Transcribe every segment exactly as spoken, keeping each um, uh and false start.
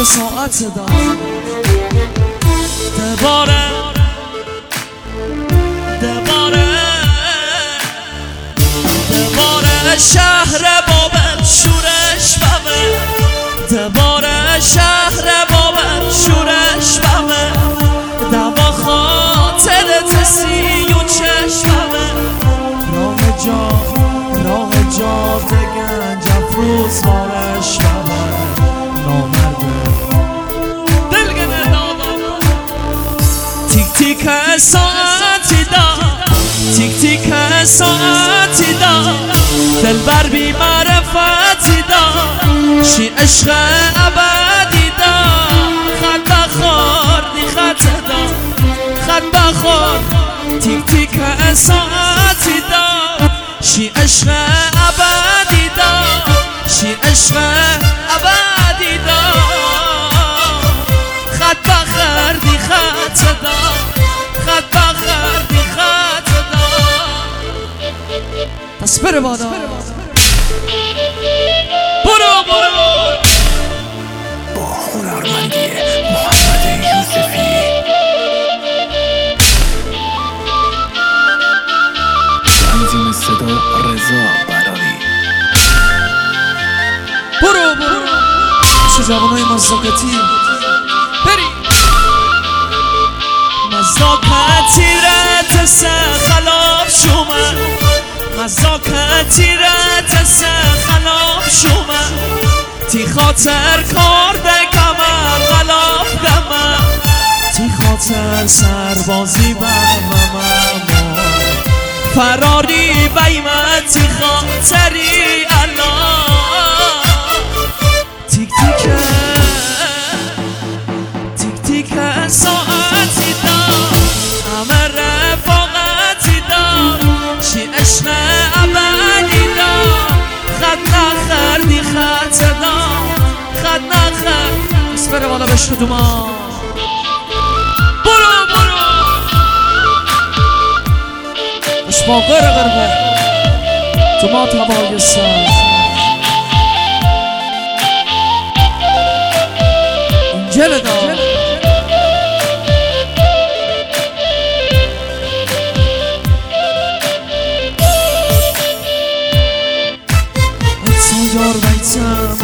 که ساعت داد دوباره دوباره دوباره شهر بابل شورش بابه دوباره شهر بابل شورش بابه دوا خاطرت سی و چشمه راه جا راه جا بگنج افروز بارش بابه نامرده دلگنه دادا تیک تیک ساعتی دا تیک تیک ساعتی دا دل بر بی معرفتی دا شی عشق ابدی دا خط بخور دی خط دا خط بخور تیک تیک ساعتی دا شی عشق ابدی دا شی عشق ابدی دا خط بخور دی خط دا خط بخور دی خط دا پس بره بادا برو برو با هنرمندی محمد یوسفی تنظیم صدا رضا براری برو برو چه جوانای مزاقتی بری مزاقتی رت سه خلاف شومه مزاقتی رت سه خلاف شومه تی خاطر کار دکمم غلاف دمم تی خاطر سربازی برمم فراری بیمت تی خاطری الله تیک تیک تیک تیک ساعتی دا همه رفاقتی دا شی عشق ابدی دا خط نخردی خط دا خط نخرد بس بره بالا بشت دوما برو برو اش با غیر غربه دوما تبای سر اینجا دا یار بیتم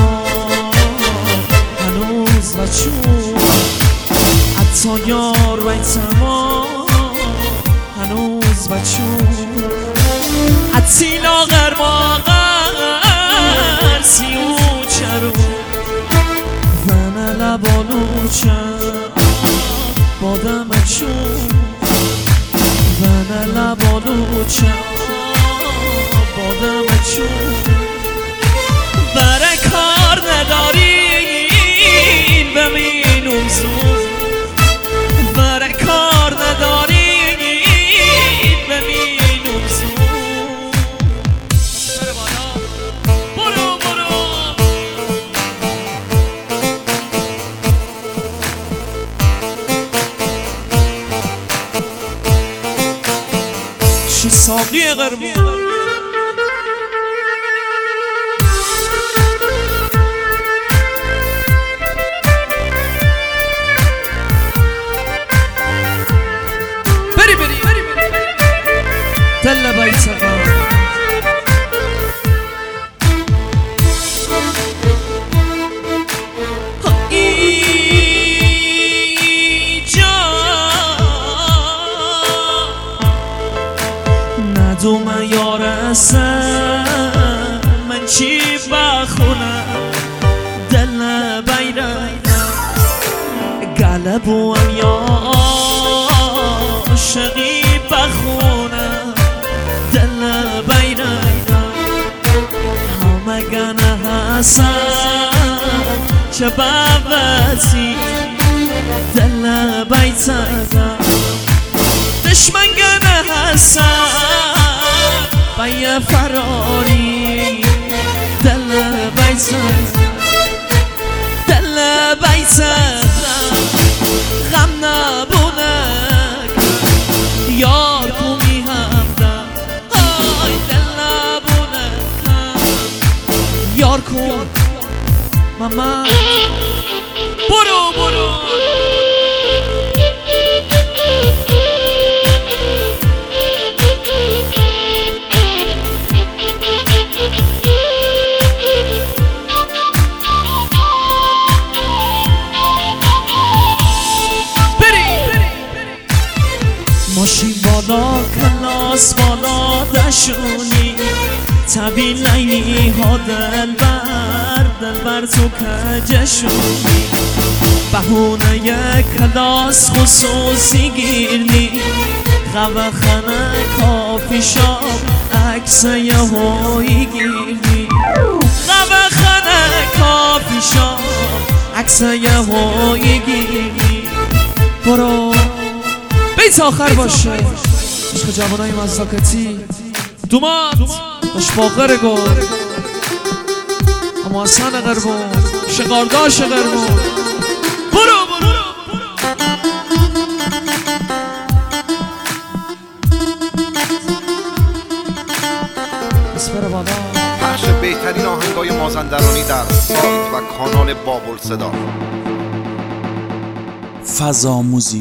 هنوز و چون حتی یار بیتم هنوز و چون حتی لاغر ماغر سیو چرو ونه لبالو چم بادم چون ونه لبالو چم بادم چون برای کار ندارین ببینم زود برای کار ندارین ببینم زود بره بالا برو برو شی ساقی قرمون دل بیتقا اینجا ندوم یارسم من چی بخونم دل بیرم قلبو هم یا عاشقی بخونم دل بیرم همه گنه حسن چه بغسی دل بیتم دشمن گنه حسن بای فراری دل بیتم دل بیتم غم نبونک یار کومی همدم آی دل نبونک یار کن ماما کلاس بالا دشونی طبیل لیلی ها دلبر دلبر تو کجشونی بهونه یک کلاس خصوصی گیرنی خواه خانه کافی شاب عکس یه هایی گیرنی خواه خانه کافی شاب عکس یه هایی گیرنی برو بیت آخر باشه عشق جوانای مزاکتی دومات داشت باقر گل اما حسن قربون شقارداش قربون برو برو اسپر بالا پخش بهترین آهنگای مازندرانی در سایت و کانال بابل صدا. فضا موزیک